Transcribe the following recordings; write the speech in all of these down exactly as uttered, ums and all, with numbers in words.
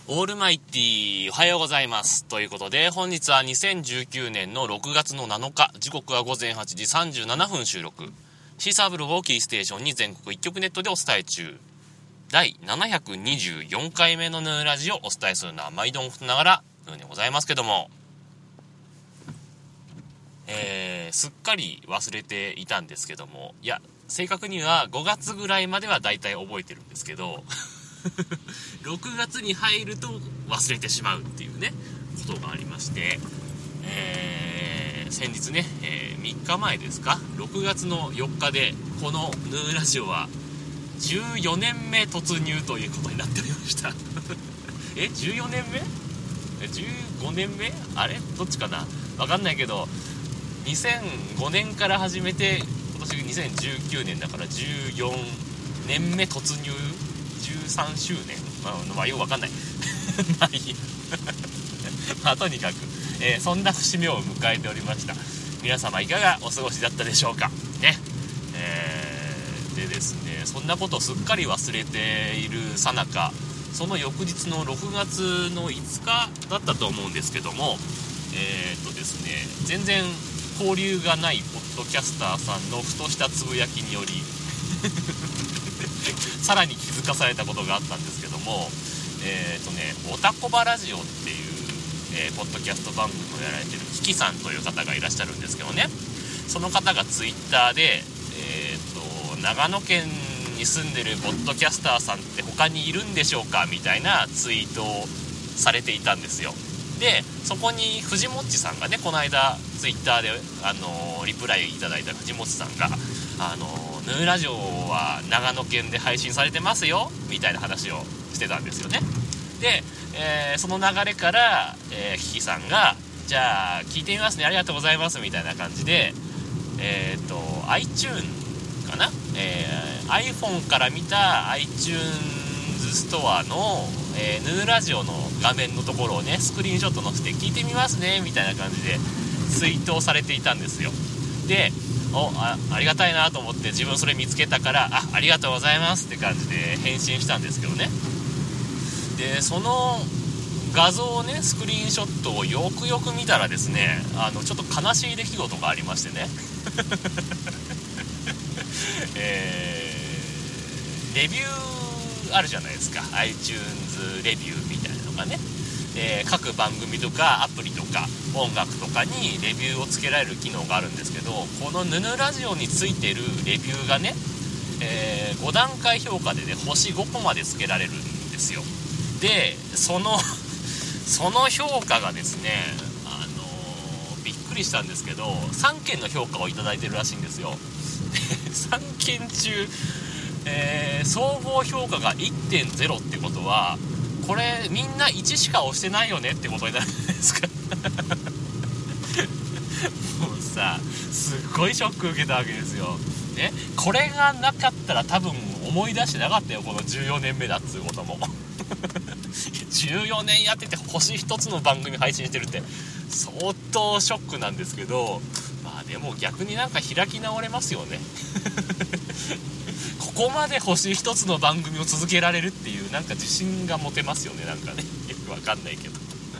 オールマイティーおはようございます。ということで本日はにせんじゅうきゅうねんのろくがつのなのか、時刻はごぜんはちじさんじゅうななふん収録。シーサーブログをキーステーションに全国一曲ネットでお伝え中、だいななひゃくにじゅうよんかいめのヌーラジをお伝えするのは毎度のことながらヌーでございますけども、えー、すっかり忘れていたんですけども、いや正確にはごがつぐらいまではだいたい覚えてるんですけどろくがつに入ると忘れてしまうっていうねことがありまして、えー、先日ね、えー、みっかまえですか、ろくがつのよっかでこのヌーラジオはじゅうよねんめ突入ということになっておりましたえじゅうよねんめじゅうごねんめあれどっちかなわかんないけど、にせんごねんから始めて今年にせんじゅうきゅうねんだからじゅうよねんめ突入じゅうさんしゅうねん、まあ、まあ、よくわかんないまあいいまあとにかく、えー、そんな節目を迎えておりました。皆様いかがお過ごしだったでしょうかね。えー、でですねそんなことをすっかり忘れているさなか、その翌日のろくがつのいつかだったと思うんですけども、えー、っとですね全然交流がないポッドキャスターさんのふとしたつぶやきによりさらに気づかされたことがあったんですけども、えーとね、おたこばラジオっていう、えー、ポッドキャスト番組をやられてるキキさんという方がいらっしゃるんですけどね、その方がツイッターで、えーと長野県に住んでるポッドキャスターさんって他にいるんでしょうかみたいなツイートをされていたんですよ。でそこに藤もっちさんがね、この間ツイッターで、あのー、リプライいただいた藤もっちさんが、あのー、ヌーラジオは長野県で配信されてますよみたいな話をしてたんですよね。で、えー、その流れから、えー、キキさんがじゃあ聞いてみますね、ありがとうございますみたいな感じで、えーと iTunes かな、えー、iPhone から見た iTunes ストアの、えー、ヌーラジオの画面のところをねスクリーンショット載せて聞いてみますねみたいな感じでツイートをされていたんですよ。でお あ, ありがたいなと思って自分それ見つけたから、あありがとうございますって感じで返信したんですけどね。でその画像をねスクリーンショットをよくよく見たらですね、あのちょっと悲しい出来事がありましてねえー、レビューあるじゃないですか、 iTunes レビューみたいなのがね、えー、各番組とかアプリとか音楽とかにレビューをつけられる機能があるんですけど、このヌヌラジオについてるレビューがね、えー、ごだんかい評価でね星ごこまでつけられるんですよ。でそのその評価がですね、あのー、びっくりしたんですけどさんけんの評価をいただいてるらしいんですよさんけん中、えー、総合評価が いってんゼロ ってことはこれみんないちしか押してないよねってことになるじゃないですかもうさすっごいショック受けたわけですよ、ね、これがなかったら多分思い出してなかったよ、このじゅうよねんめだっつうこともじゅうよねんやってて星一つの番組配信してるって相当ショックなんですけど、まあでも逆になんか開き直れますよねここまで星一つの番組を続けられるっていうなんか自信が持てますよね、なんかねよくわかんないけど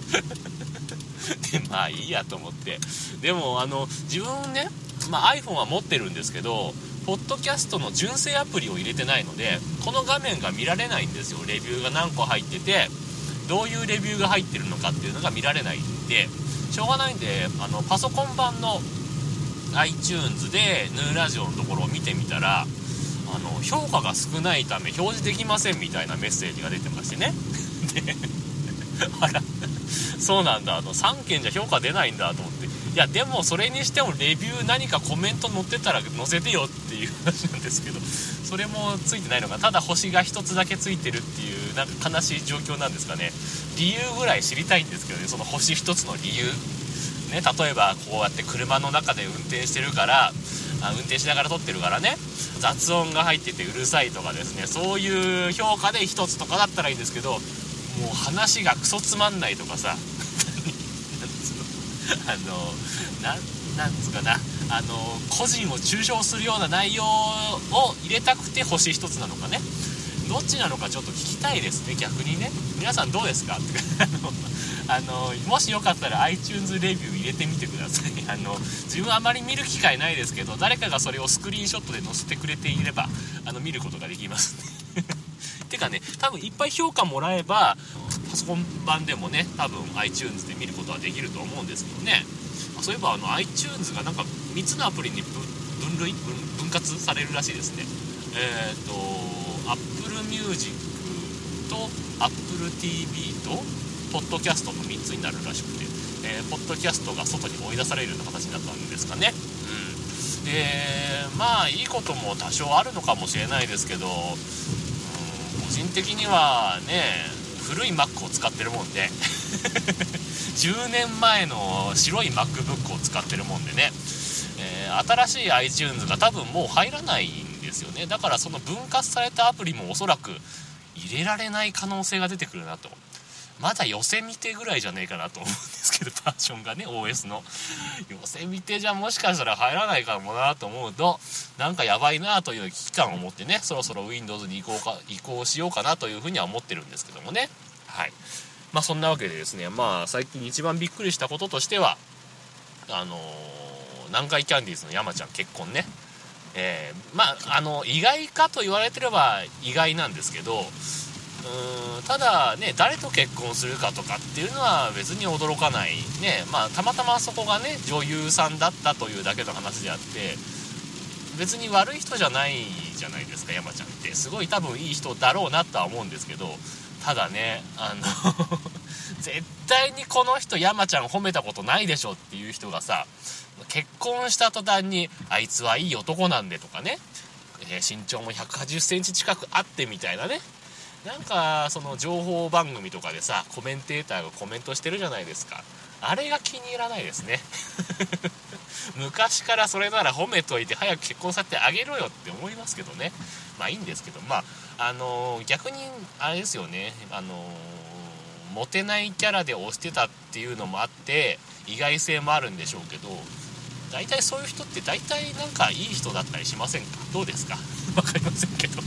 でまあいいやと思って、でもあの自分ね、まあ、iPhone は持ってるんですけどポッドキャストの純正アプリを入れてないのでこの画面が見られないんですよ。レビューが何個入っててどういうレビューが入ってるのかっていうのが見られないんでしょうがないんで、あのパソコン版の iTunes でヌーラジオのところを見てみたら、あの評価が少ないため表示できませんみたいなメッセージが出てましてねであらそうなんだ、あのさんけんじゃ評価出ないんだと思って、いやでもそれにしてもレビュー何かコメント載ってたら載せてよっていう話なんですけど、それもついてないのがただ星がひとつだけついてるっていうなんか悲しい状況なんですかね。理由ぐらい知りたいんですけどね、その星ひとつの理由ね、例えばこうやって車の中で運転してるからあ運転しながら撮ってるからね雑音が入っててうるさいとかですね、そういう評価でひとつとかだったらいいんですけど、もう話がクソつまんないとかさあのななんつうかな、あの個人を中傷するような内容を入れたくて星一つなのかね、 どっちなのかちょっと聞きたいですね、逆にね。皆さんどうですかあのもしよかったら iTunes レビュー入れてみてくださいあの自分あまり見る機会ないですけど、誰かがそれをスクリーンショットで載せてくれていればあの見ることができますねてかね、多分いっぱい評価もらえばパソコン版でもね、多分 iTunes で見ることはできると思うんですけどね。そういえばあの iTunes がなんかみっつのアプリに分類 分, 分割されるらしいですね。えっ、ー、と Apple Music と Apple ティーブイ とポッドキャストのみっつになるらしくて、えー、ポッドキャストが外に追い出されるような形になったんですかね。うん、でまあいいことも多少あるのかもしれないですけど、うん、個人的にはね古い Mac を使ってるもんでじゅうねんまえの白い MacBook を使ってるもんでね、えー、新しい iTunes が多分もう入らないんですよね。だからその分割されたアプリもおそらく入れられない可能性が出てくるなと。まだ寄せ見てぐらいじゃねえかなと思うんですけど、バージョンがね オーエス の寄せ見てじゃもしかしたら入らないかもなと思うと、なんかやばいなという危機感を持ってね、そろそろ Windows に移行か移行しようかなというふうには思ってるんですけどもね。はい、まあそんなわけでですね、まあ最近一番びっくりしたこととしては、あのー、南海キャンディーズの山ちゃん結婚ね。えー、まああの意外かと言われてれば意外なんですけど、うーんただね、誰と結婚するかとかっていうのは別に驚かないね。まあたまたまそこがね女優さんだったというだけの話であって、別に悪い人じゃないじゃないですか。山ちゃんってすごい多分いい人だろうなとは思うんですけど、ただねあの絶対にこの人山ちゃん褒めたことないでしょっていう人がさ、結婚した途端にあいつはいい男なんでとかね、えー、身長もひゃくはちじゅっセンチ近くあってみたいなね、なんかその情報番組とかでさコメンテーターがコメントしてるじゃないですか。あれが気に入らないですね昔からそれなら褒めといて早く結婚させてあげろよって思いますけどね。まあいいんですけど、まああのー、逆にあれですよね、あのー、モテないキャラで推してたっていうのもあって意外性もあるんでしょうけど、大体そういう人って大体なんかいい人だったりしませんか？どうですか？わかりませんけど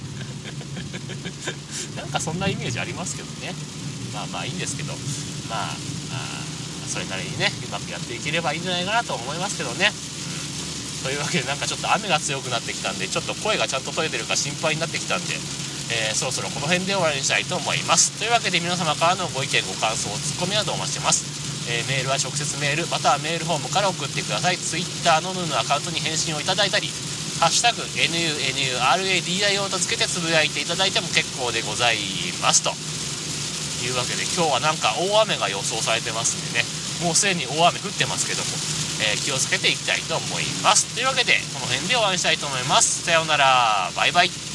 なんかそんなイメージありますけどね。まあまあいいんですけど、まあ、あそれなりにねうまくやっていければいいんじゃないかなと思いますけどね。うん、というわけでなんかちょっと雨が強くなってきたんで、ちょっと声がちゃんと取れてるか心配になってきたんで、えー、そろそろこの辺で終わりにしたいと思います。というわけで皆様からのご意見ご感想ツッコミなどお待ちしてます。えー、メールは直接メールまたはメールフォームから送ってください。 Twitter のヌーのアカウントに返信をいただいたり、ハッシュタグ エヌユーエヌユーアールエーディーアイオー とつけてつぶやいていただいても結構でございますというわけで、今日はなんか大雨が予想されてますんでね、もうすでに大雨降ってますけども、えー、気をつけていきたいと思います。というわけでこの辺でお会いしたいと思います。さようなら、バイバイ。